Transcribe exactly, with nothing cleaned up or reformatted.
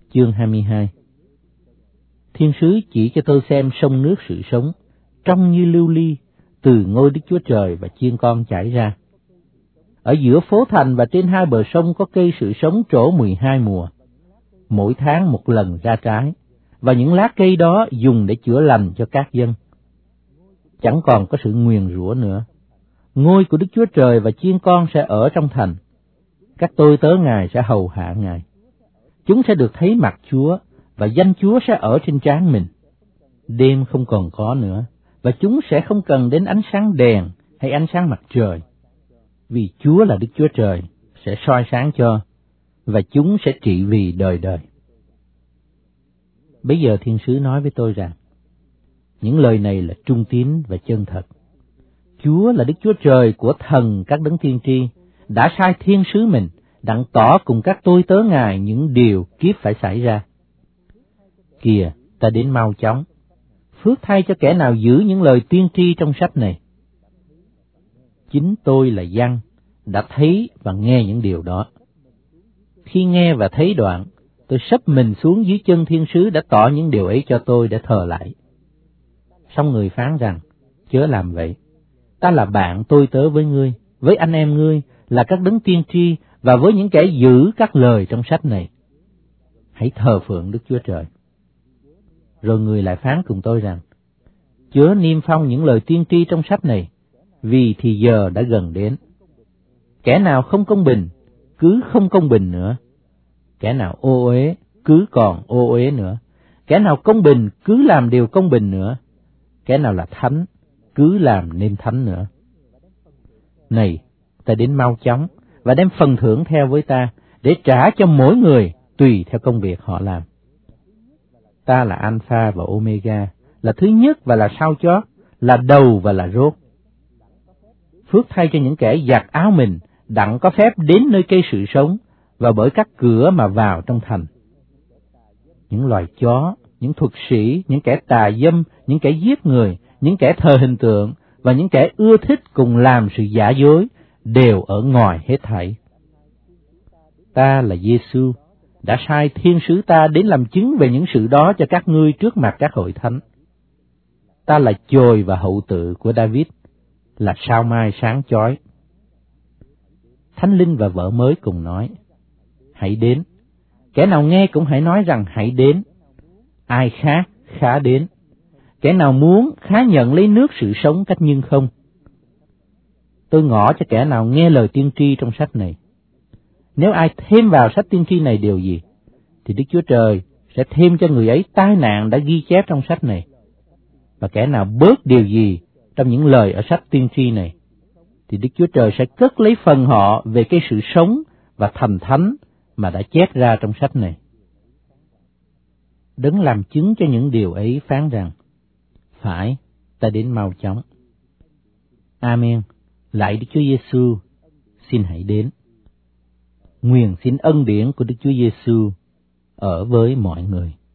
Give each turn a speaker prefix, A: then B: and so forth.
A: chương hai mươi hai. Thiên sứ chỉ cho tôi xem sông nước sự sống, trong như lưu ly, từ ngôi Đức Chúa Trời và chiên con chảy ra. Ở giữa phố thành và trên hai bờ sông có cây sự sống trổ mười hai mùa, mỗi tháng một lần ra trái, và những lá cây đó dùng để chữa lành cho các dân. Chẳng còn có sự nguyền rủa nữa. Ngôi của Đức Chúa Trời và chiên con sẽ ở trong thành. Các tôi tớ Ngài sẽ hầu hạ Ngài. Chúng sẽ được thấy mặt Chúa, và danh Chúa sẽ ở trên trán mình. Đêm không còn có nữa, và chúng sẽ không cần đến ánh sáng đèn hay ánh sáng mặt trời. Vì Chúa là Đức Chúa Trời sẽ soi sáng cho, và chúng sẽ trị vì đời đời. Bây giờ thiên sứ nói với tôi rằng, những lời này là trung tín và chân thật. Chúa là Đức Chúa Trời của thần các đấng tiên tri, đã sai thiên sứ mình, đặng tỏ cùng các tôi tớ Ngài những điều kiếp phải xảy ra. Kìa, ta đến mau chóng. Phước thay cho kẻ nào giữ những lời tiên tri trong sách này. Chính tôi là Giăng, đã thấy và nghe những điều đó. Khi nghe và thấy đoạn, tôi sấp mình xuống dưới chân thiên sứ đã tỏ những điều ấy cho tôi để thờ lại. Song người phán rằng, chớ làm vậy. Ta là bạn tôi tớ với ngươi, với anh em ngươi, là các đấng tiên tri, và với những kẻ giữ các lời trong sách này. Hãy thờ phượng Đức Chúa Trời. Rồi người lại phán cùng tôi rằng, chớ niêm phong những lời tiên tri trong sách này, vì thì giờ đã gần đến. Kẻ nào không công bình, cứ không công bình nữa. Kẻ nào ô uế, cứ còn ô uế nữa. Kẻ nào công bình, cứ làm điều công bình nữa. Kẻ nào là thánh, cứ làm nên thánh nữa. Này, ta đến mau chóng, và đem phần thưởng theo với ta, để trả cho mỗi người tùy theo công việc họ làm. Ta là Alpha và Omega, là thứ nhất và là sau chót, là đầu và là rốt. Phước thay cho những kẻ giặt áo mình, đặng có phép đến nơi cây sự sống, và bởi các cửa mà vào trong thành. Những loài chó, những thuật sĩ, những kẻ tà dâm, những kẻ giết người, những kẻ thờ hình tượng, và những kẻ ưa thích cùng làm sự giả dối, đều ở ngoài hết thảy. Ta là Giê-xu, đã sai thiên sứ ta đến làm chứng về những sự đó cho các ngươi trước mặt các hội thánh. Ta là chồi và hậu tự của David, là sao mai sáng chói. Thánh linh và vợ mới cùng nói, hãy đến. Kẻ nào nghe cũng hãy nói rằng hãy đến. Ai khát, khá đến. Kẻ nào muốn, khá nhận lấy nước sự sống cách nhưng không. Tôi ngỏ cho kẻ nào nghe lời tiên tri trong sách này. Nếu ai thêm vào sách tiên tri này điều gì, thì Đức Chúa Trời sẽ thêm cho người ấy tai nạn đã ghi chép trong sách này. Và kẻ nào bớt điều gì trong những lời ở sách tiên tri này, thì Đức Chúa Trời sẽ cất lấy phần họ về cái sự sống và thành thánh mà đã chép ra trong sách này. Đấng làm chứng cho những điều ấy phán rằng, phải, ta đến mau chóng. Amen. Lạy Đức Chúa Giê-xu, xin hãy đến. Nguyện xin ân điển của Đức Chúa Giê-xu ở với mọi người.